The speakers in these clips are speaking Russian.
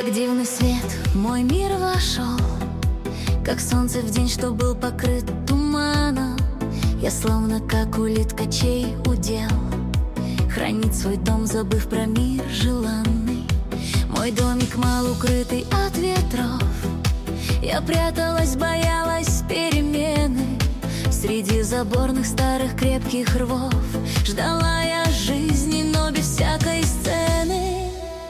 Как дивный свет в мой мир вошел, как солнце в день, что был покрыт туманом. Я словно как улитка, чей удел хранить свой дом, забыв про мир желанный. Мой домик мал, укрытый от ветров. Я пряталась, боялась перемены. Среди заборных старых крепких рвов ждала я жизни, но без всякой сцены.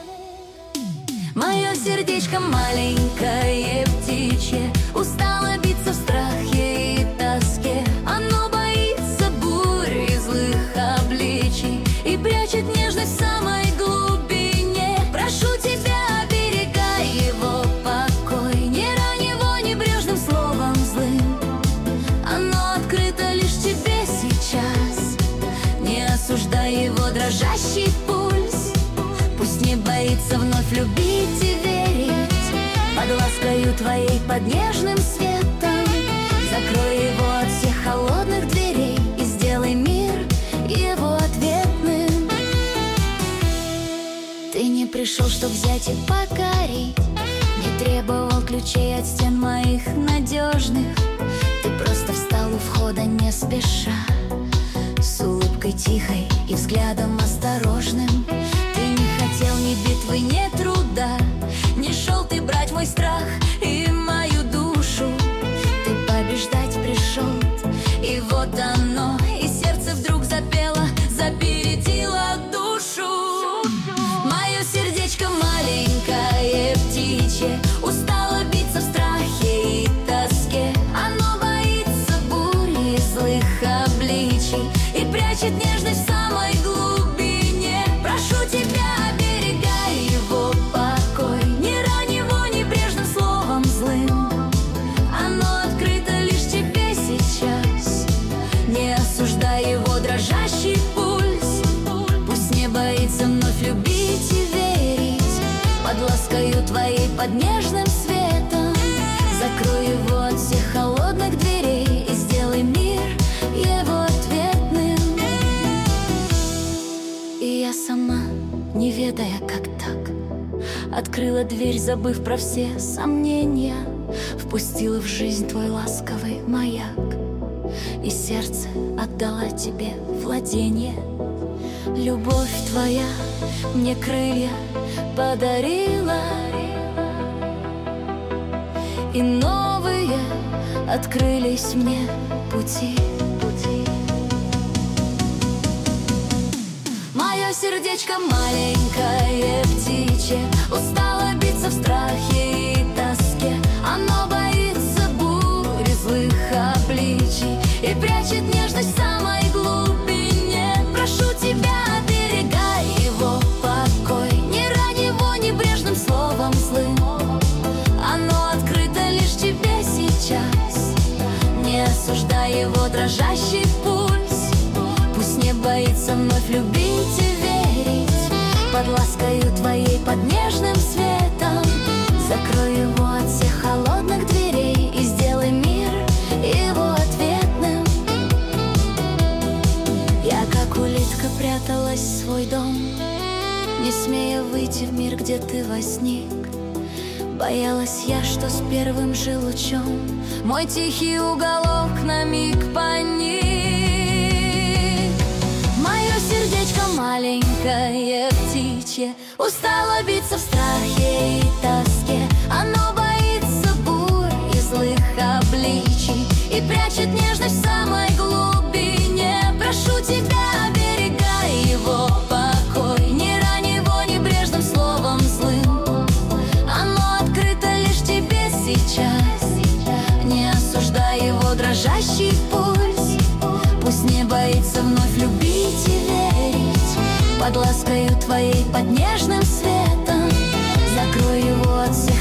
Мое сердечко маленькое птичье устало биться в страхе и тоске. Оно боится бурь и злых обличий и прячет нежность в самой глубине. Прошу тебя, оберегай его покой, не рань его небрежным словом злым. Оно открыто лишь тебе сейчас, не осуждай его дрожащий пульс. Пусть не боится вновь любить и верить под ласкою твоей, под нежным светом. Закрой его от всех холодных дверей и сделай мир его ответным. Ты не пришел, чтоб взять и покорить, не требовал ключей от стен моих надежных. Ты просто встал у входа не спеша, с улыбкой тихой и взглядом осторожным. Ты не хотел ни битвы, ни труда, не шел ты брать мой страх и мою душу. Ты побеждать пришел, и вот оно, и сердце вдруг запело, забередило душу. Мое сердечко маленькое птичье устало биться в страхе и тоске. Оно боится бури и злых обличий и прячет нежность в самой глубине. Прошу тебя, оберегай его покой, не рань его небрежным словом злым. Оно открыто лишь тебе сейчас, не осуждай его дрожащий пульс. Пусть не боится вновь любить и верить под ласкою твоей, под нежным светом. Закрой его от всех холодных дверей и сделай мир его ответным. И я сама, не ведая, как так, открыла дверь, забыв про все сомнения, впустила в жизнь твой ласковый маяк, и сердце отдала тебе владение. Любовь твоя мне крылья подарила, и новые открылись мне пути. Мое сердечко маленькое птичье устало биться в страхе и тоске. Оно боится бури злых обличий и прячет нежность в самой глубине. Прошу тебя, оберегай его покой, не рань его небрежным словом злым. Оно открыто лишь тебе сейчас, не осуждай его дрожащий пульс. Пусть не боится вновь любить и верить под ласкою твоей, под нежным светом. Закрой его от всех холодных дверей и сделай мир его ответным. Я как улитка пряталась в свой дом, не смея выйти в мир, где ты возник. Боялась я, что с первым же лучом мой тихий уголок на миг паник. Мое сердечко маленькое птичье устало биться в страхе и тоске. Оно боится бурь и злых обличий и прячет нежность в самой глубине. Прошу тебя, оберегай его покой, не рань его небрежным словом злым. Оно открыто лишь тебе сейчас, не осуждай его дрожащий пульс. Пусть не боится вновь любить и верить под ласкою твоей, под нежным светом. Закрой его от всех